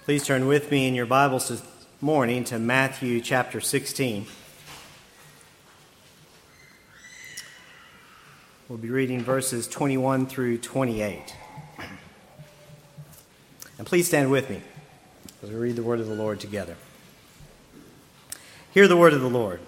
Please turn with me in your Bibles this morning to Matthew chapter 16. We'll be reading verses 21 through 28. And please stand with me as we read the word of the Lord together. Hear the word of the Lord.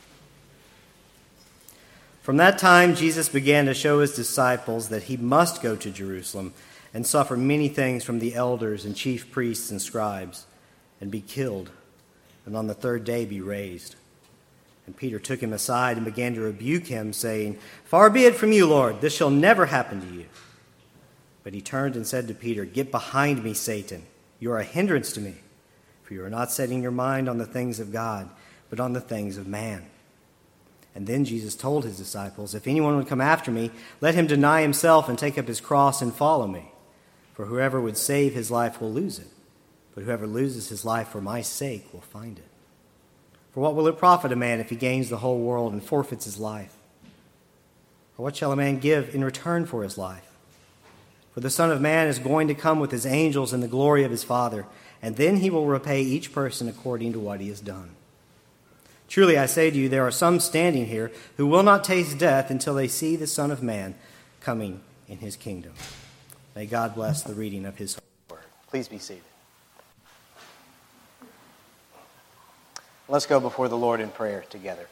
From that time, Jesus began to show his disciples that he must go to Jerusalem and suffer many things from the elders and chief priests and scribes, and be killed, and on the third day be raised. And Peter took him aside and began to rebuke him, saying, "Far be it from you, Lord, this shall never happen to you." But he turned and said to Peter, "Get behind me, Satan. You are a hindrance to me, for you are not setting your mind on the things of God, but on the things of man." And then Jesus told his disciples, "If anyone would come after me, let him deny himself and take up his cross and follow me. For whoever would save his life will lose it, but whoever loses his life for my sake will find it. For what will it profit a man if he gains the whole world and forfeits his life? Or what shall a man give in return for his life? For the Son of Man is going to come with his angels in the glory of his Father, and then he will repay each person according to what he has done. Truly I say to you, there are some standing here who will not taste death until they see the Son of Man coming in his kingdom." May God bless the reading of his word. Please be seated. Let's go before the Lord in prayer together.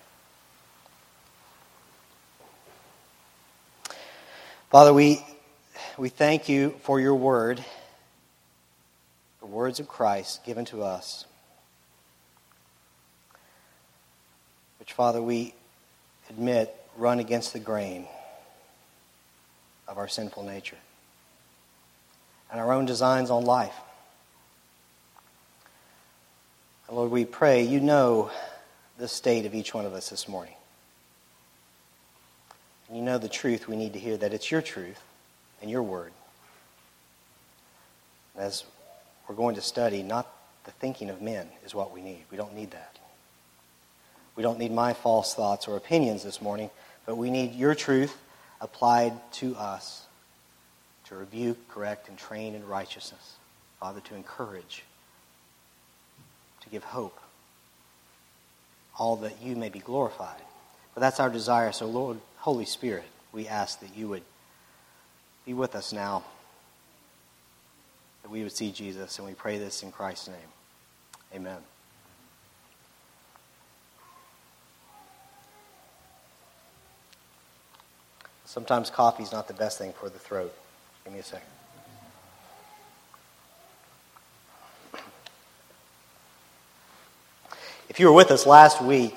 Father, we thank you for your word, the words of Christ given to us, which, Father, we admit run against the grain of our sinful nature and our own designs on life. And Lord, we pray you know the state of each one of us this morning. And you know the truth we need to hear, that it's your truth and your word. As we're going to study, not the thinking of men is what we need. We don't need that. We don't need my false thoughts or opinions this morning, but we need your truth applied to us to rebuke, correct, and train in righteousness. Father, to encourage, to give hope, all that you may be glorified. But that's our desire. So, Lord, Holy Spirit, we ask that you would be with us now, that we would see Jesus, and we pray this in Christ's name. Amen. Sometimes coffee's not the best thing for the throat. Give me a second. If you were with us last week,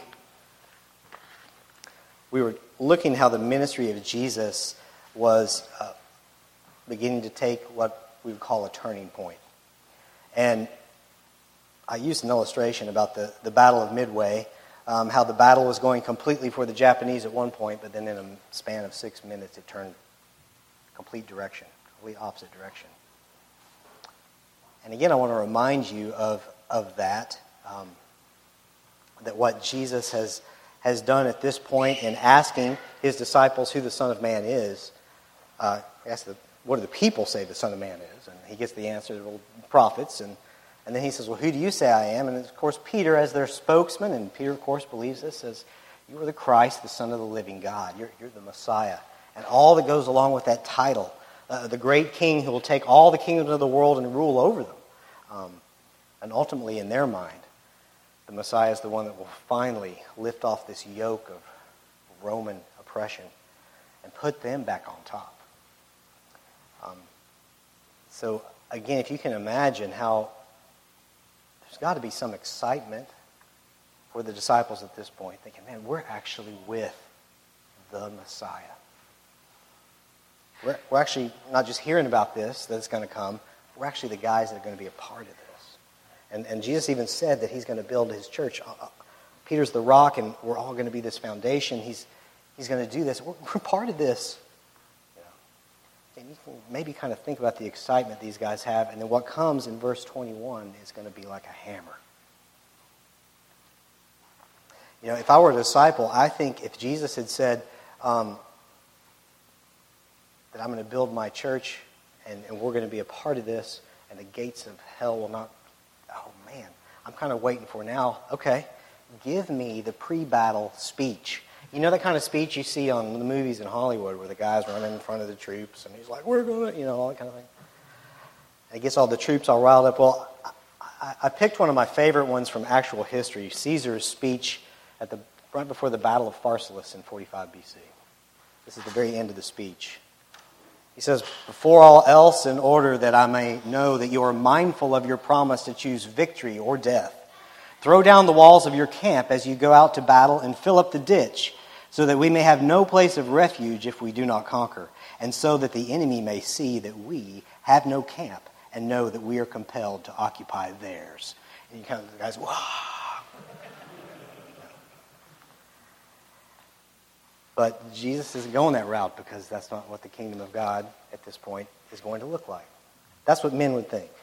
we were looking how the ministry of Jesus was beginning to take what we would call a turning point. And I used an illustration about the Battle of Midway, how the battle was going completely for the Japanese at one point, but then in a span of 6 minutes it turned complete opposite direction. And again, I want to remind you of that, that what Jesus has done at this point in asking his disciples who the Son of Man is. What do the people say the Son of Man is? And he gets the answer, the prophets, and then he says, well, who do you say I am? And of course, Peter, as their spokesman, and Peter, of course, believes this, says, you are the Christ, the Son of the living God. You're the Messiah. And all that goes along with that title, the great king who will take all the kingdoms of the world and rule over them. And ultimately, in their mind, the Messiah is the one that will finally lift off this yoke of Roman oppression and put them back on top. So, again, if you can imagine how there's got to be some excitement for the disciples at this point, thinking, man, we're actually with the Messiah. We're actually not just hearing about this, that it's going to come. We're actually the guys that are going to be a part of this. And Jesus even said that he's going to build his church. Peter's the rock, and we're all going to be this foundation. He's going to do this. We're part of this. And you can maybe kind of think about the excitement these guys have, and then what comes in verse 21 is going to be like a hammer. If I were a disciple, I think if Jesus had said that I'm going to build my church and we're going to be a part of this, and the gates of hell will not man, I'm kind of waiting for now. Okay, give me the pre-battle speech. You know that kind of speech you see on the movies in Hollywood where the guy's running in front of the troops and he's like, we're going to, all that kind of thing. And it gets all the troops all riled up. Well, I picked one of my favorite ones from actual history, Caesar's speech right before the Battle of Pharsalus in 45 BC. This is the very end of the speech. He says, before all else, in order that I may know that you are mindful of your promise to choose victory or death, throw down the walls of your camp as you go out to battle and fill up the ditch, so that we may have no place of refuge if we do not conquer, and so that the enemy may see that we have no camp and know that we are compelled to occupy theirs. And you kind of, the guys, wow. But Jesus isn't going that route because that's not what the kingdom of God at this point is going to look like. That's what men would think.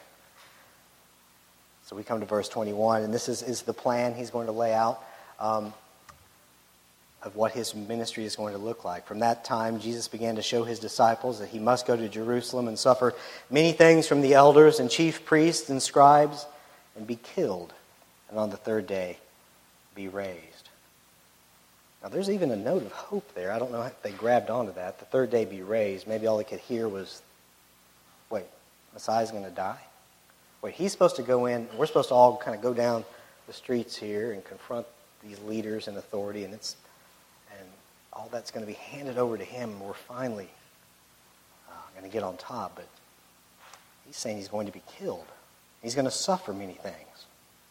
So we come to verse 21, and this is the plan he's going to lay out of what his ministry is going to look like. From that time, Jesus began to show his disciples that he must go to Jerusalem and suffer many things from the elders and chief priests and scribes and be killed, and on the third day be raised. Now, there's even a note of hope there. I don't know if they grabbed onto that. The third day be raised. Maybe all they could hear was, wait, Messiah's going to die? Wait, he's supposed to go in. We're supposed to all kind of go down the streets here and confront these leaders in authority, and all that's going to be handed over to him, and we're finally going to get on top. But he's saying he's going to be killed. He's going to suffer many things.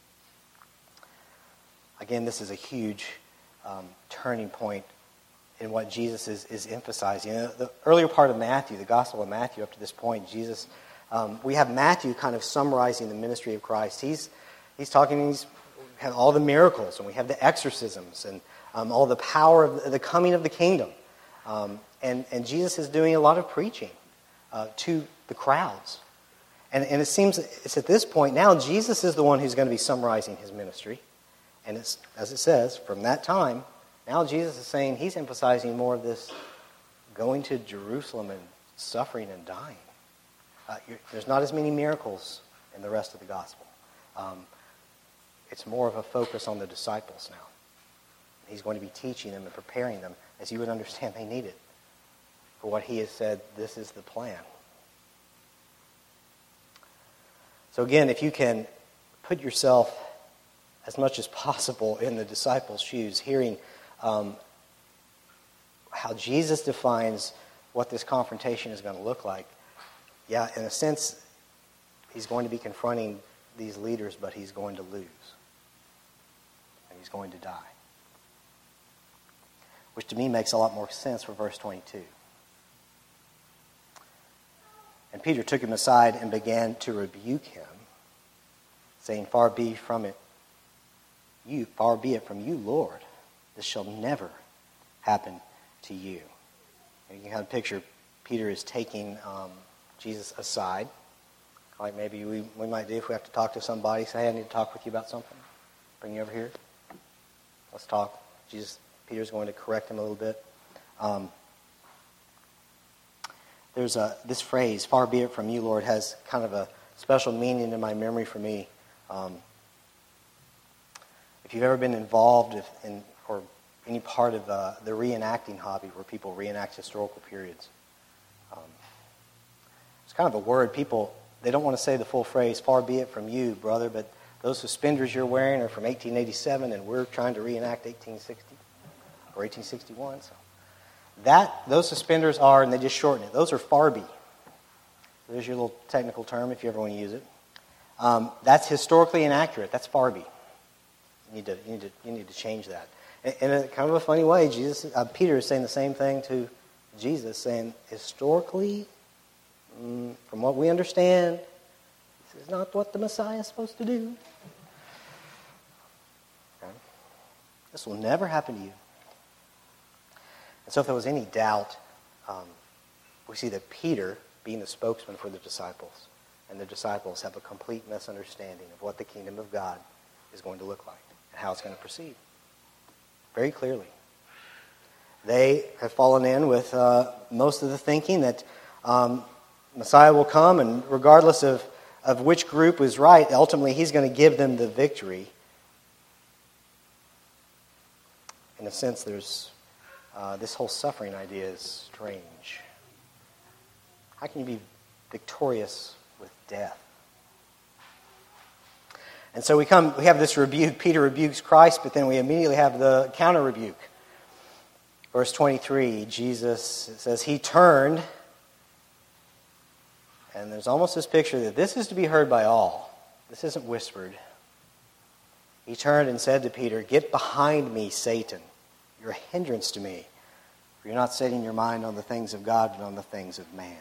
Again, this is a huge turning point in what Jesus is emphasizing. The earlier part of Matthew, the Gospel of Matthew, up to this point, Jesus, we have Matthew kind of summarizing the ministry of Christ. He's talking. We have all the miracles, and we have the exorcisms, and all the power of the coming of the kingdom. And Jesus is doing a lot of preaching to the crowds. And it seems it's at this point now Jesus is the one who's going to be summarizing his ministry. And it's, as it says, from that time, now Jesus is saying he's emphasizing more of this going to Jerusalem and suffering and dying. There's not as many miracles in the rest of the gospel. It's more of a focus on the disciples now. He's going to be teaching them and preparing them as you would understand they need it for what he has said, this is the plan. So again, if you can put yourself as much as possible in the disciples' shoes, hearing how Jesus defines what this confrontation is going to look like, yeah, in a sense, he's going to be confronting these leaders, but he's going to lose. And he's going to die. Which to me makes a lot more sense for verse 22. And Peter took him aside and began to rebuke him, saying, Far be it from you, Lord. This shall never happen to you. And you can kind of picture Peter is taking Jesus aside, like maybe we might do if we have to talk to somebody. Say, hey, I need to talk with you about something. Bring you over here. Let's talk. Peter's going to correct him a little bit. There's this phrase, far be it from you, Lord, has kind of a special meaning in my memory for me. If you've ever been involved in or any part of the reenacting hobby where people reenact historical periods, it's kind of a word. People, they don't want to say the full phrase, far be it from you, brother, but those suspenders you're wearing are from 1887 and we're trying to reenact 1860 or 1861. So those suspenders are, and they just shorten it, those are Farby. There's your little technical term if you ever want to use it. That's historically inaccurate. That's Farby. You need to change that. In a kind of a funny way, Peter is saying the same thing to Jesus, saying historically, from what we understand, this is not what the Messiah is supposed to do. Okay? This will never happen to you. And so if there was any doubt, we see that Peter, being the spokesman for the disciples, and the disciples have a complete misunderstanding of what the kingdom of God is going to look like and how it's going to proceed. Very clearly. They have fallen in with most of the thinking that Messiah will come, and regardless of of which group was right. Ultimately, he's going to give them the victory. In a sense, there's this whole suffering idea is strange. How can you be victorious with death? And so we have this rebuke. Peter rebukes Christ, but then we immediately have the counter rebuke. Verse 23, Jesus says, he turned, and there's almost this picture that this is to be heard by all. This isn't whispered. He turned and said to Peter, get behind me, Satan. You're a hindrance to me, for you're not setting your mind on the things of God, but on the things of man.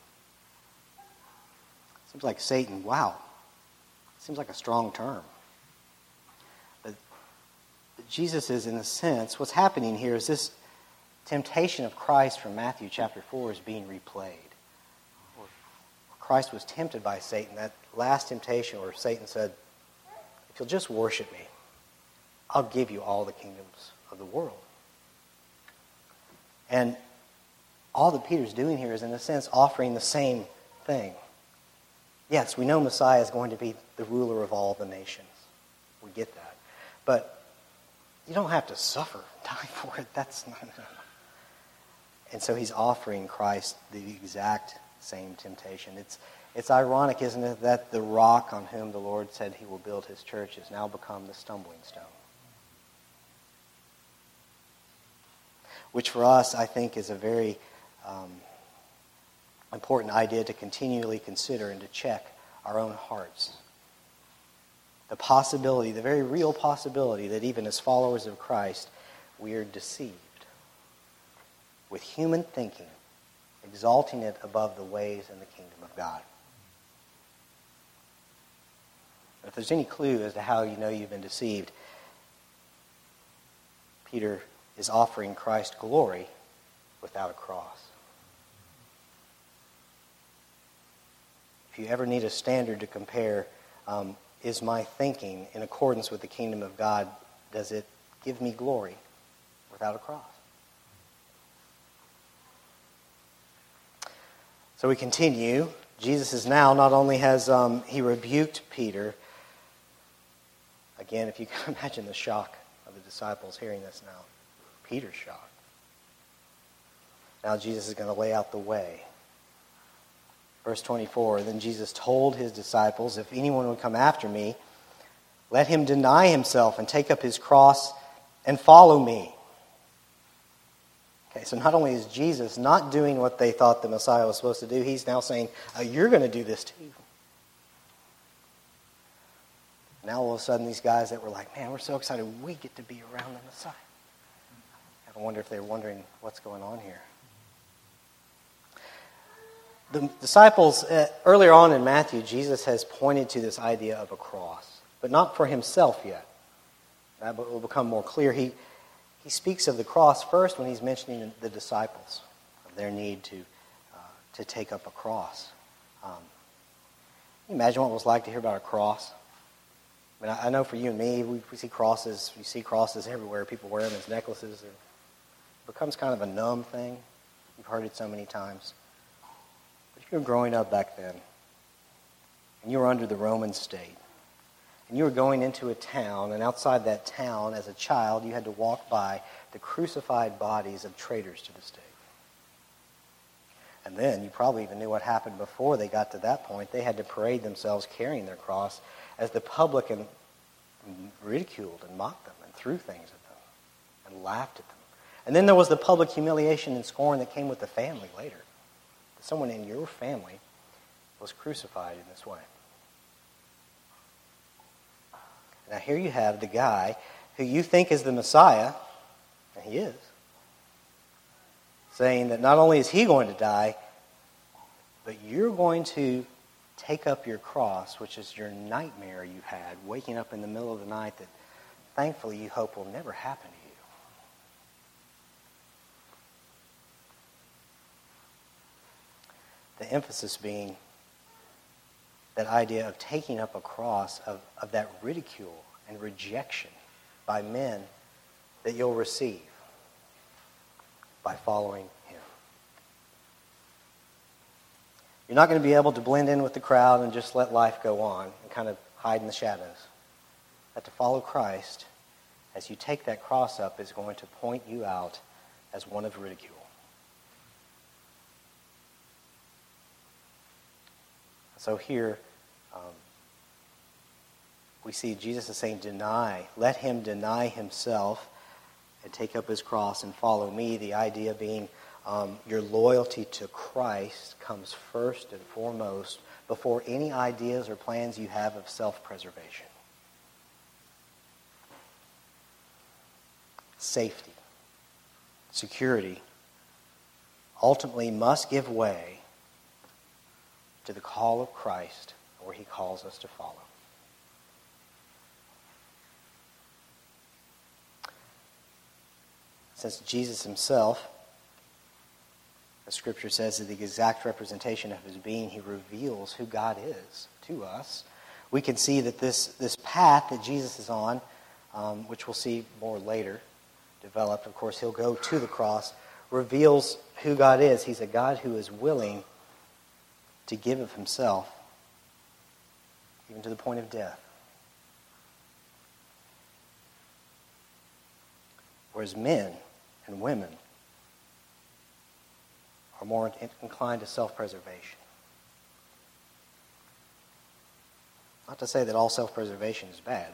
Seems like Satan, wow. Seems like a strong term. But Jesus is, in a sense, what's happening here is this temptation of Christ from Matthew chapter 4 is being replayed. Christ was tempted by Satan, that last temptation where Satan said, if you'll just worship me, I'll give you all the kingdoms of the world. And all that Peter's doing here is, in a sense, offering the same thing. Yes, we know Messiah is going to be the ruler of all the nations. We get that. But you don't have to suffer and die for it. That's not... And so he's offering Christ the exact same temptation. It's ironic, isn't it, that the rock on whom the Lord said he will build his church has now become the stumbling stone. Which for us, I think, is a very important idea to continually consider and to check our own hearts. The possibility, the very real possibility that even as followers of Christ, we are deceived with human thinking, exalting it above the ways and the kingdom of God. If there's any clue as to how you know you've been deceived, Peter is offering Christ glory without a cross. If you ever need a standard to compare, is my thinking in accordance with the kingdom of God, does it give me glory without a cross? So we continue. Jesus is now, not only has he rebuked Peter, again, if you can imagine the shock of the disciples hearing this now. Peter's shocked. Now Jesus is going to lay out the way. Verse 24, then Jesus told his disciples, if anyone would come after me, let him deny himself and take up his cross and follow me. Okay, so not only is Jesus not doing what they thought the Messiah was supposed to do, he's now saying, you're going to do this too. Now all of a sudden these guys that were like, man, we're so excited we get to be around the Messiah. I wonder if they're wondering what's going on here. The disciples, earlier on in Matthew, Jesus has pointed to this idea of a cross, but not for himself yet. That will become more clear. He speaks of the cross first when he's mentioning the disciples, of their need to take up a cross. Can you imagine what it was like to hear about a cross? I mean, I know for you and me, we see crosses. We see crosses everywhere. People wear them as necklaces. It becomes kind of a numb thing. You've heard it so many times. But if you were growing up back then, and you were under the Roman state, and you were going into a town, and outside that town, as a child, you had to walk by the crucified bodies of traitors to the state. And then, you probably even knew what happened before they got to that point. They had to parade themselves carrying their cross as the public ridiculed and mocked them and threw things at them and laughed at them. And then there was the public humiliation and scorn that came with the family later. Someone in your family was crucified in this way. Now here you have the guy who you think is the Messiah, and he is, saying that not only is he going to die, but you're going to take up your cross, which is your nightmare you've had, waking up in the middle of the night that thankfully you hope will never happen to you. The emphasis being that idea of taking up a cross, of that ridicule and rejection by men that you'll receive by following him. You're not going to be able to blend in with the crowd and just let life go on and kind of hide in the shadows. But to follow Christ, as you take that cross up, is going to point you out as one of ridicule. So here, we see Jesus is saying, let him deny himself and take up his cross and follow me. The idea being your loyalty to Christ comes first and foremost before any ideas or plans you have of self-preservation. Safety, security, ultimately must give way to the call of Christ, where he calls us to follow. Since Jesus himself, the Scripture says, is the exact representation of his being, he reveals who God is to us. We can see that this path that Jesus is on, which we'll see more later developed, of course, he'll go to the cross, reveals who God is. He's a God who is willing to give of himself, even to the point of death. Whereas men and women are more inclined to self-preservation. Not to say that all self-preservation is bad,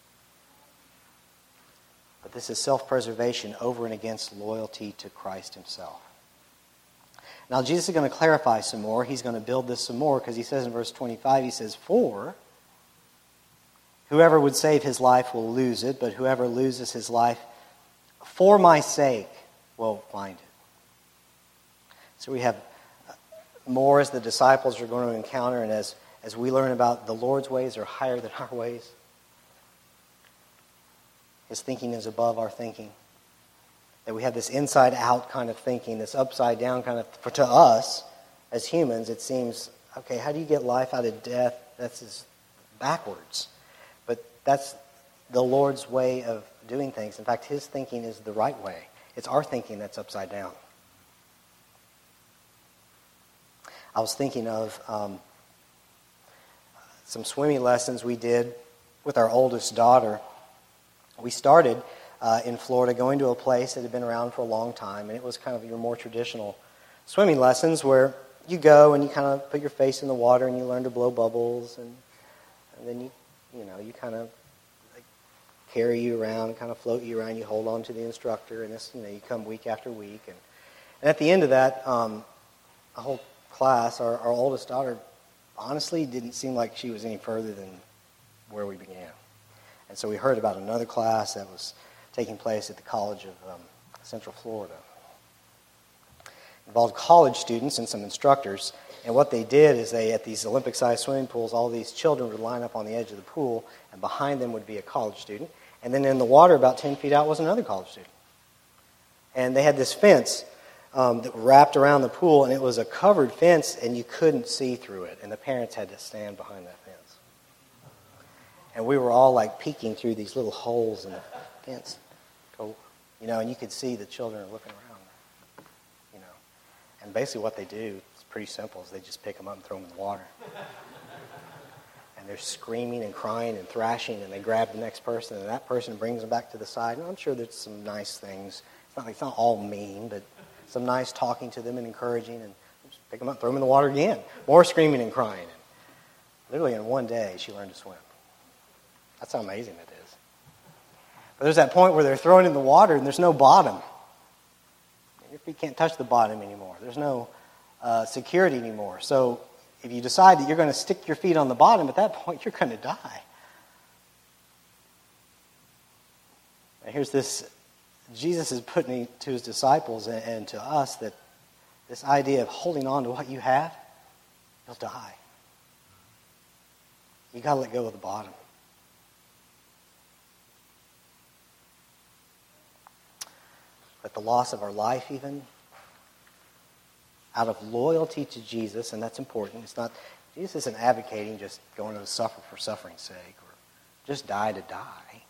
but this is self-preservation over and against loyalty to Christ himself. Now, Jesus is going to clarify some more. He's going to build this some more because he says in verse 25, he says, "For whoever would save his life will lose it, but whoever loses his life for my sake will find it." So we have more as the disciples are going to encounter, and as we learn about the Lord's ways are higher than our ways. His thinking is above our thinking. That we have this inside-out kind of thinking, this upside-down kind of, to us, as humans, it seems, okay, how do you get life out of death? That's just backwards. But that's the Lord's way of doing things. In fact, his thinking is the right way. It's our thinking that's upside down. I was thinking of some swimming lessons we did with our oldest daughter. We started in Florida going to a place that had been around for a long time, and it was kind of your more traditional swimming lessons where you go and you kind of put your face in the water and you learn to blow bubbles, and then you kind of carry you around, kind of float you around, you hold on to the instructor, and this, you come week after week. And at the end of that, a whole class, our oldest daughter honestly didn't seem like she was any further than where we began. And so we heard about another class that was taking place at the College of Central Florida. It involved college students and some instructors. And what they did is at these Olympic-sized swimming pools, all these children would line up on the edge of the pool, and behind them would be a college student. And then in the water about 10 feet out was another college student. And they had this fence that wrapped around the pool, and it was a covered fence, and you couldn't see through it. And the parents had to stand behind that fence. And we were all like peeking through these little holes in the fence. And you could see the children are looking around. And basically what they do, it's pretty simple, is they just pick them up and throw them in the water. And they're screaming and crying and thrashing, and they grab the next person, and that person brings them back to the side. And I'm sure there's some nice things. It's not all mean, but some nice talking to them and encouraging, and just pick them up, throw them in the water again. More screaming and crying. And literally in one day, she learned to swim. That's how amazing it is. But there's that point where they're thrown in the water and there's no bottom. Your feet can't touch the bottom anymore. There's no security anymore. So if you decide that you're going to stick your feet on the bottom, at that point you're going to die. And here's this, Jesus is putting to his disciples and to us that this idea of holding on to what you have, you'll die. You got to let go of the bottom. But the loss of our life even, out of loyalty to Jesus, and that's important. It's not, Jesus isn't advocating just going to suffer for suffering's sake or just die to die.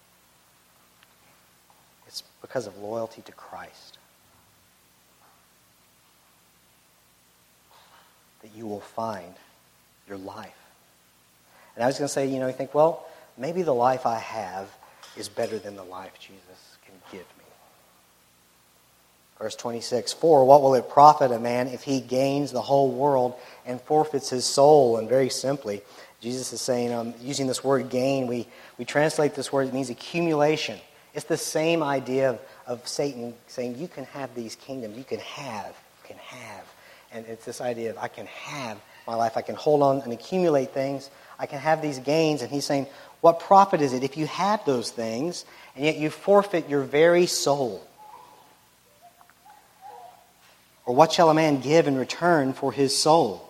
It's because of loyalty to Christ. that you will find your life. And I was going to say, you think, well, maybe the life I have is better than the life Jesus can give me. Verse 26, "For what will it profit a man if he gains the whole world and forfeits his soul?" And very simply, Jesus is saying, using this word gain, we translate this word, it means accumulation. It's the same idea of Satan saying, you can have these kingdoms, you can have. And it's this idea of I can have my life, I can hold on and accumulate things, I can have these gains. And he's saying, what profit is it if you have those things and yet you forfeit your very soul? Or what shall a man give in return for his soul?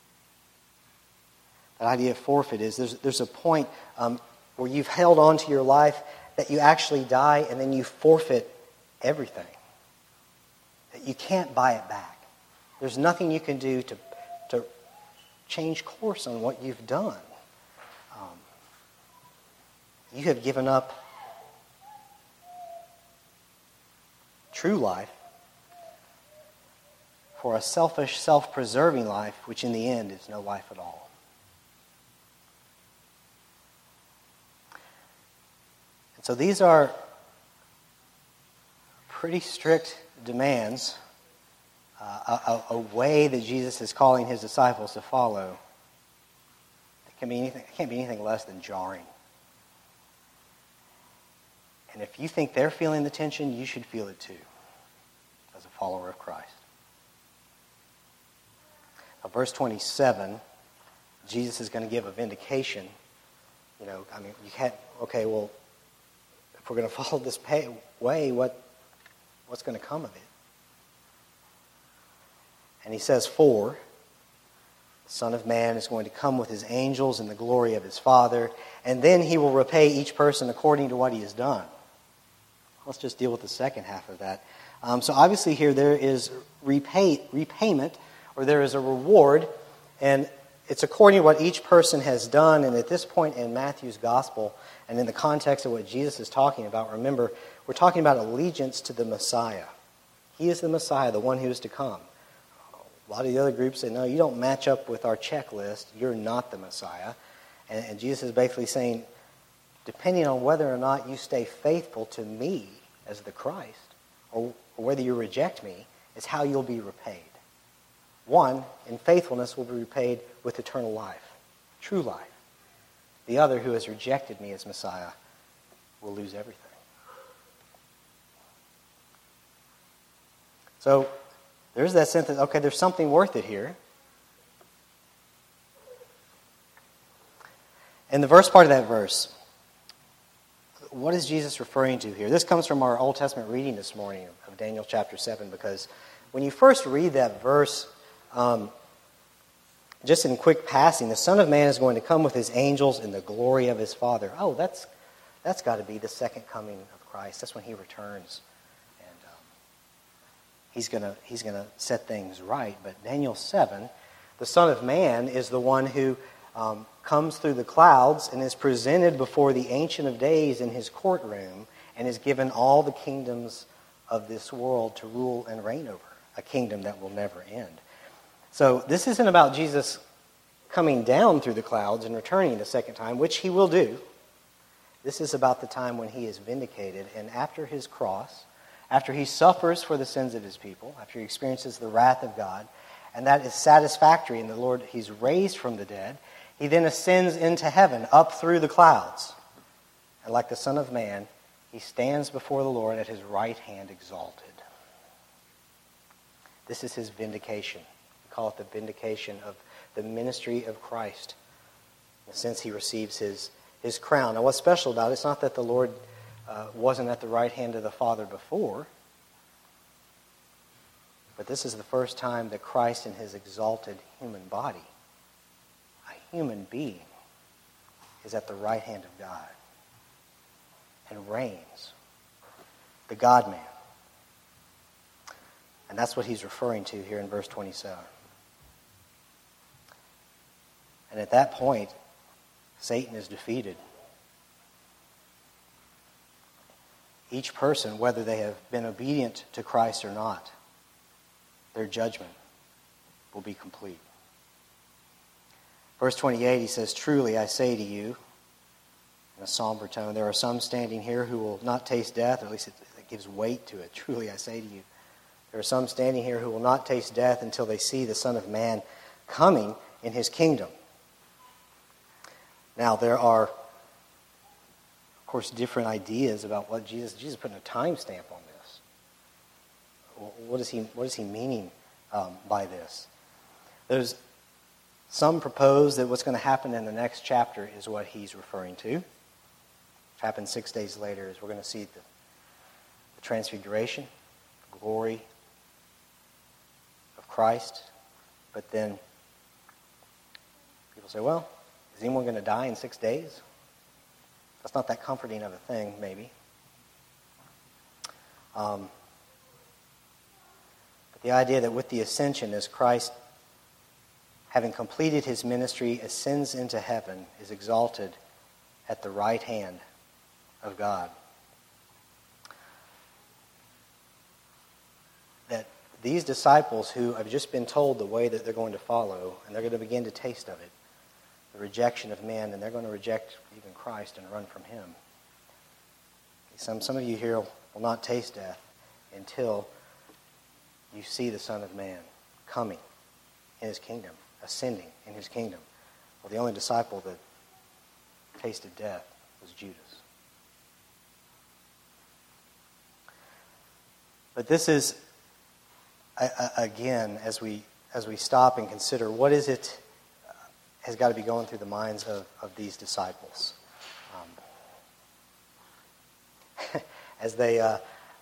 That idea of forfeit is there's a point where you've held on to your life that you actually die and then you forfeit everything. That you can't buy it back. There's nothing you can do to change course on what you've done. You have given up true life for a selfish, self-preserving life, which in the end is no life at all. And so these are pretty strict demands, a way that Jesus is calling his disciples to follow. It can't be anything less than jarring. And if you think they're feeling the tension, you should feel it too, as a follower of Christ. Now, verse 27, Jesus is going to give a vindication. You can't, okay, well, if we're going to follow this way, what's going to come of it? And he says, "For the Son of Man is going to come with his angels in the glory of his Father, and then he will repay each person according to what he has done." Let's just deal with the second half of that. So obviously here there is repayment, or there is a reward, and it's according to what each person has done. And at this point in Matthew's gospel, and in the context of what Jesus is talking about, remember, we're talking about allegiance to the Messiah. He is the Messiah, the one who is to come. A lot of the other groups say, no, you don't match up with our checklist. You're not the Messiah. And Jesus is basically saying, depending on whether or not you stay faithful to me as the Christ, or whether you reject me, is how you'll be repaid. One, in faithfulness, will be repaid with eternal life, true life. The other, who has rejected me as Messiah, will lose everything. So, there's that sense that, okay, there's something worth it here. In the first part of that verse, what is Jesus referring to here? This comes from our Old Testament reading this morning of Daniel chapter 7, because when you first read that verse, just in quick passing, the Son of Man is going to come with his angels in the glory of his Father. Oh, that's got to be the second coming of Christ. That's when he returns. He's going to set things right. But Daniel 7, the Son of Man is the one who comes through the clouds and is presented before the Ancient of Days in his courtroom and is given all the kingdoms of this world to rule and reign over, a kingdom that will never end. So this isn't about Jesus coming down through the clouds and returning the second time, which he will do. This is about the time when he is vindicated, and after his cross, after he suffers for the sins of his people, after he experiences the wrath of God, and that is satisfactory in the Lord, he's raised from the dead, he then ascends into heaven, up through the clouds. And like the Son of Man, he stands before the Lord at his right hand exalted. This is his vindication. We call it the vindication of the ministry of Christ, in the sense he receives his crown. Now what's special about it, it's not that the Lord wasn't at the right hand of the Father before, but this is the first time that Christ in his exalted human body, a human being, is at the right hand of God and reigns, the God-man. And that's what he's referring to here in verse 27. And at that point, Satan is defeated. Each person, whether they have been obedient to Christ or not, their judgment will be complete. Verse 28, he says, "Truly I say to you," in a somber tone, "there are some standing here who will not taste death," or at least it gives weight to it. "Truly I say to you, there are some standing here who will not taste death until they see the Son of Man coming in his kingdom." Now, there are, of course, different ideas about what Jesus putting a timestamp on this. What is he meaning by this? There's some propose that what's going to happen in the next chapter is what he's referring to. What happens 6 days later is we're going to see the transfiguration, the glory of Christ. But then people say, well, is anyone going to die in 6 days? That's not that comforting of a thing, maybe. But the idea that with the ascension, as Christ, having completed his ministry, ascends into heaven, is exalted at the right hand of God. That these disciples who have just been told the way that they're going to follow, and they're going to begin to taste of it, the rejection of men, and they're going to reject even Christ and run from him. Some of you here will not taste death until you see the Son of Man coming in his kingdom, ascending in his kingdom. Well, the only disciple that tasted death was Judas. But this is, again, as we stop and consider, what is it has got to be going through the minds of these disciples. As they, I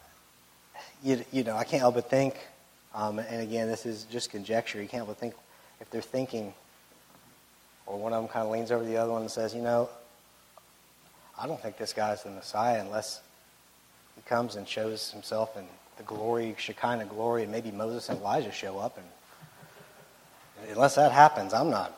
can't help but think, and again, this is just conjecture, you can't help but think, if they're thinking, or one of them kind of leans over to the other one and says, I don't think this guy's the Messiah unless he comes and shows himself in the glory, Shekinah glory, and maybe Moses and Elijah show up, and unless that happens, I'm not.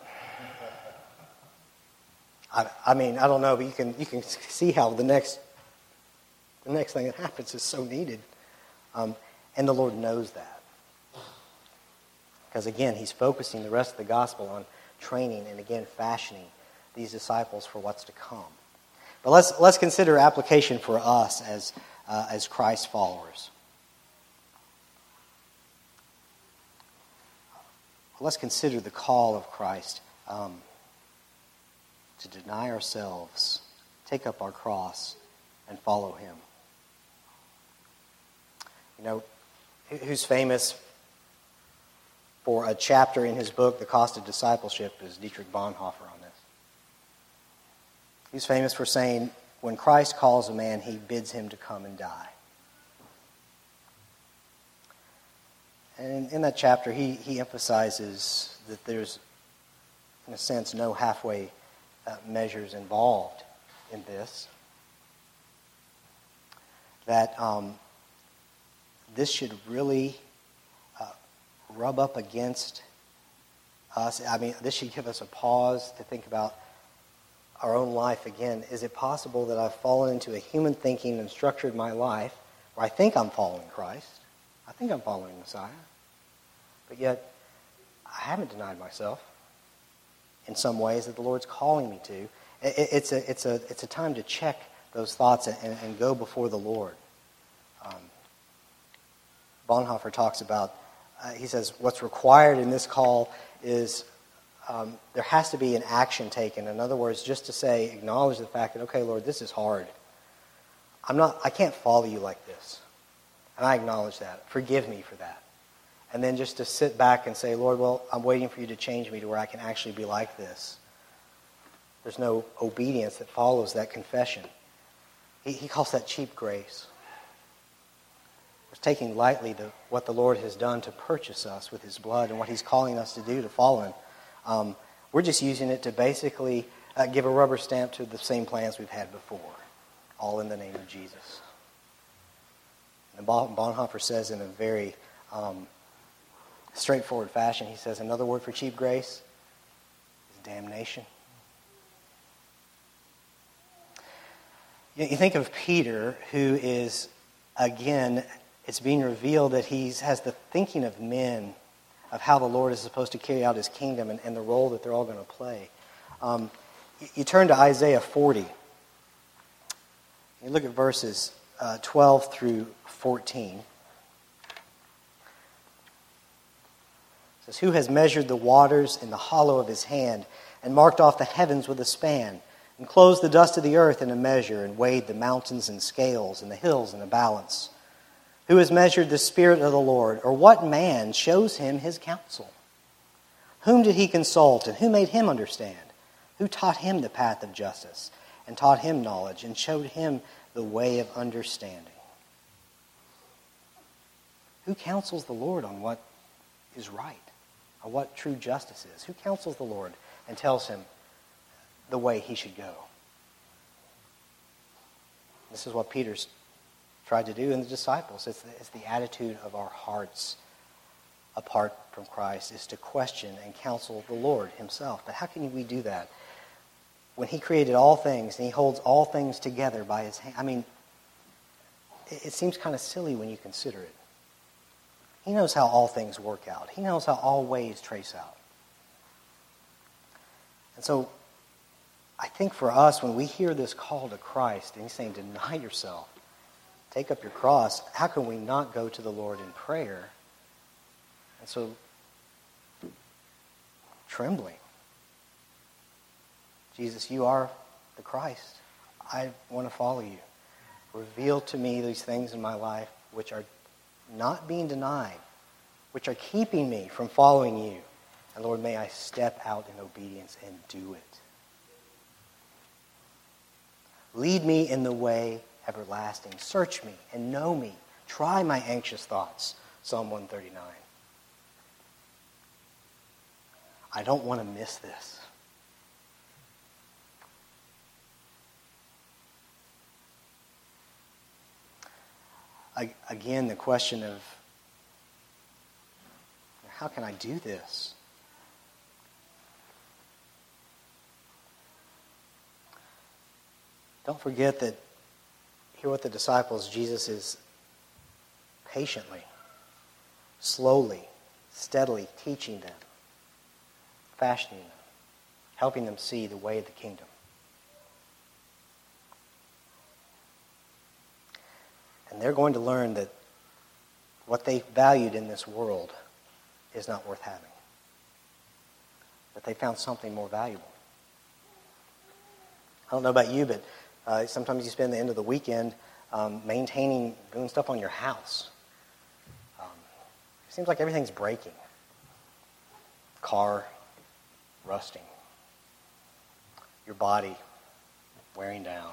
I don't know, but you can see how the next thing that happens is so needed. And the Lord knows that. Because again, he's focusing the rest of the gospel on training and again fashioning these disciples for what's to come. But let's consider application for us as Christ followers. Let's consider the call of Christ to deny ourselves, take up our cross, and follow him. Who's famous for a chapter in his book, The Cost of Discipleship, is Dietrich Bonhoeffer on this. He's famous for saying, when Christ calls a man, he bids him to come and die. And in that chapter, he emphasizes that there's, in a sense, no halfway measures involved in this. That this should really rub up against us. This should give us a pause to think about our own life again. Is it possible that I've fallen into a human thinking and structured my life where I think I'm following Christ? I think I'm following Messiah. But yet, I haven't denied myself in some ways that the Lord's calling me to. It's a time to check those thoughts and go before the Lord. Bonhoeffer talks about, he says, what's required in this call is there has to be an action taken. In other words, just to say, acknowledge the fact that, okay, Lord, this is hard. I can't follow you like this. And I acknowledge that. Forgive me for that. And then just to sit back and say, Lord, well, I'm waiting for you to change me to where I can actually be like this. There's no obedience that follows that confession. He calls that cheap grace. We're taking lightly what the Lord has done to purchase us with his blood and what he's calling us to do to follow him. We're just using it to basically give a rubber stamp to the same plans we've had before, all in the name of Jesus. And Bonhoeffer says in a very straightforward fashion, he says, another word for cheap grace is damnation. You think of Peter, who is, again, it's being revealed that he has the thinking of men, of how the Lord is supposed to carry out his kingdom and the role that they're all going to play. You turn to Isaiah 40. You look at verses 12 through 14. It says, "Who has measured the waters in the hollow of his hand, and marked off the heavens with a span, and closed the dust of the earth in a measure, and weighed the mountains in scales, and the hills in a balance? Who has measured the Spirit of the Lord, or what man shows him his counsel? Whom did he consult, and who made him understand? Who taught him the path of justice, and taught him knowledge, and showed him the way of understanding?" Who counsels the Lord on what is right, on what true justice is? Who counsels the Lord and tells him the way he should go? This is what Peter's tried to do in the disciples. It's the attitude of our hearts apart from Christ, is to question and counsel the Lord himself. But how can we do that when he created all things and he holds all things together by his hand? I mean, it seems kind of silly when you consider it. He knows how all things work out. He knows how all ways trace out. And so I think for us, when we hear this call to Christ, and he's saying, deny yourself, take up your cross, how can we not go to the Lord in prayer? And so, trembling. Jesus, you are the Christ. I want to follow you. Reveal to me these things in my life which are not being denied, which are keeping me from following you. And Lord, may I step out in obedience and do it. Lead me in the way everlasting. Search me and know me. Try my anxious thoughts. Psalm 139. I don't want to miss this. Again, the question of how can I do this? Don't forget that here with the disciples, Jesus is patiently, slowly, steadily teaching them, fashioning them, helping them see the way of the kingdom. And they're going to learn that what they valued in this world is not worth having. That they found something more valuable. I don't know about you, but sometimes you spend the end of the weekend maintaining, doing stuff on your house. It seems like everything's breaking. Car rusting. Your body wearing down.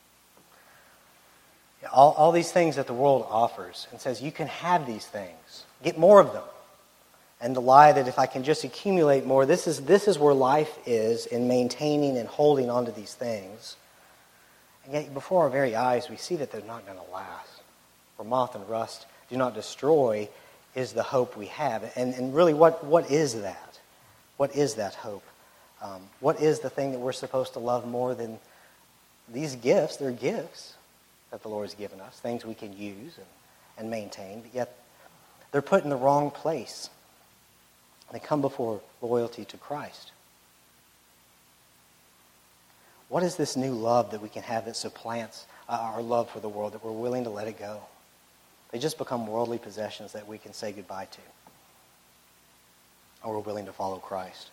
All these things that the world offers and says you can have these things. Get more of them. And the lie that if I can just accumulate more, this is where life is in maintaining and holding on to these things. And yet before our very eyes we see that they're not going to last. Where moth and rust do not destroy is the hope we have. And really what is that? What is that hope? What is the thing that we're supposed to love more than these gifts? They're gifts that the Lord has given us, things we can use and maintain, but yet they're put in the wrong place. They come before loyalty to Christ. What is this new love that we can have that supplants our love for the world, that we're willing to let it go? They just become worldly possessions that we can say goodbye to. Or we're willing to follow Christ.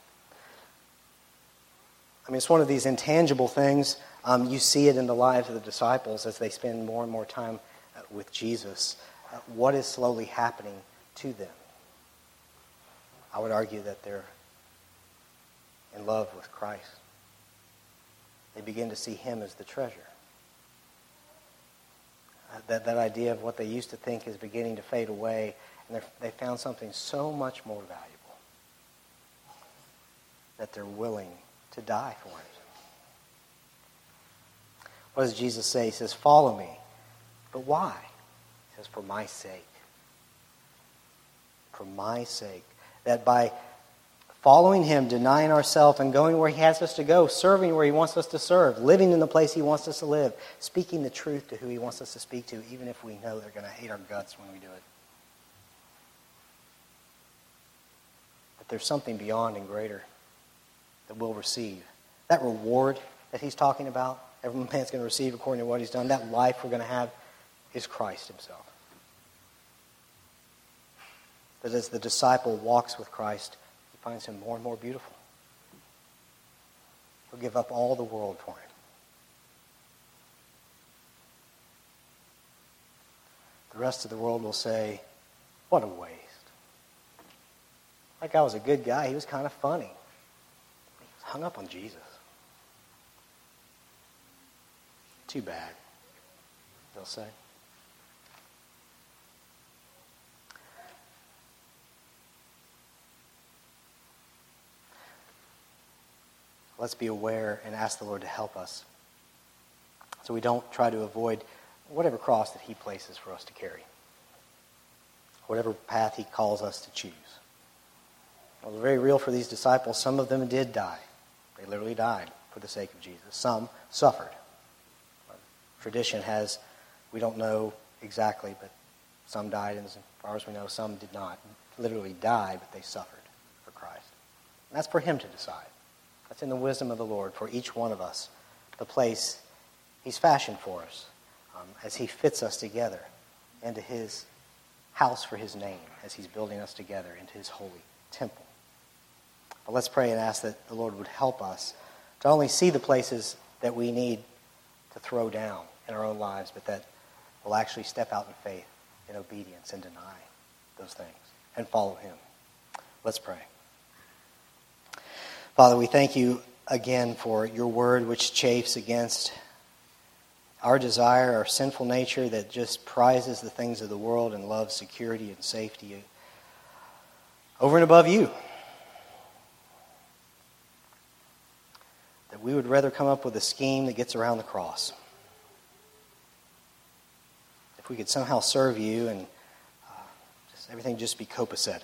I mean, it's one of these intangible things. You see it in the lives of the disciples as they spend more and more time with Jesus. What is slowly happening to them? I would argue that they're in love with Christ. They begin to see Him as the treasure. That idea of what they used to think is beginning to fade away, and they found something so much more valuable that they're willing to die for it. What does Jesus say? He says, follow me. But why? He says, for my sake. For my sake. That by following Him, denying ourselves and going where He has us to go, serving where He wants us to serve, living in the place He wants us to live, speaking the truth to who He wants us to speak to, even if we know they're going to hate our guts when we do it. But there's something beyond and greater that we'll receive. That reward that he's talking about, every man's going to receive according to what he's done, that life we're going to have is Christ himself. That as the disciple walks with Christ, he finds him more and more beautiful. He'll give up all the world for him. The rest of the world will say, what a waste. That guy was a good guy. He was kind of funny. He was hung up on Jesus. Too bad, they'll say. Let's be aware and ask the Lord to help us so we don't try to avoid whatever cross that he places for us to carry, whatever path he calls us to choose. It was very real for these disciples. Some of them did die. They literally died for the sake of Jesus. Some suffered. Tradition has, we don't know exactly, but some died, and as far as we know, some did not literally die, but they suffered for Christ. And that's for him to decide. That's in the wisdom of the Lord for each one of us, the place he's fashioned for us as he fits us together into his house for his name, as he's building us together into his holy temple. But let's pray and ask that the Lord would help us to only see the places that we need to throw down in our own lives, but that we'll actually step out in faith, in obedience, and deny those things and follow him. Let's pray. Father, we thank you again for your word which chafes against our desire, our sinful nature that just prizes the things of the world and loves security and safety over and above you. That we would rather come up with a scheme that gets around the cross. If we could somehow serve you and everything just be copacetic.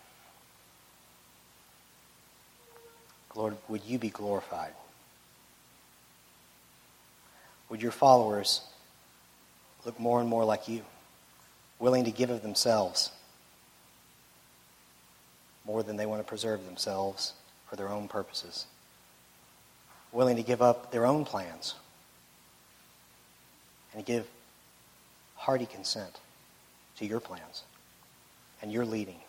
Lord, would you be glorified? Would your followers look more and more like you, willing to give of themselves more than they want to preserve themselves for their own purposes, willing to give up their own plans and give hearty consent to your plans and your leading.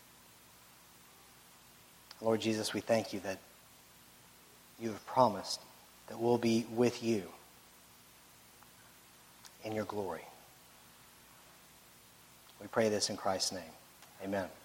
Lord Jesus, we thank you that you have promised that we'll be with you in your glory. We pray this in Christ's name. Amen.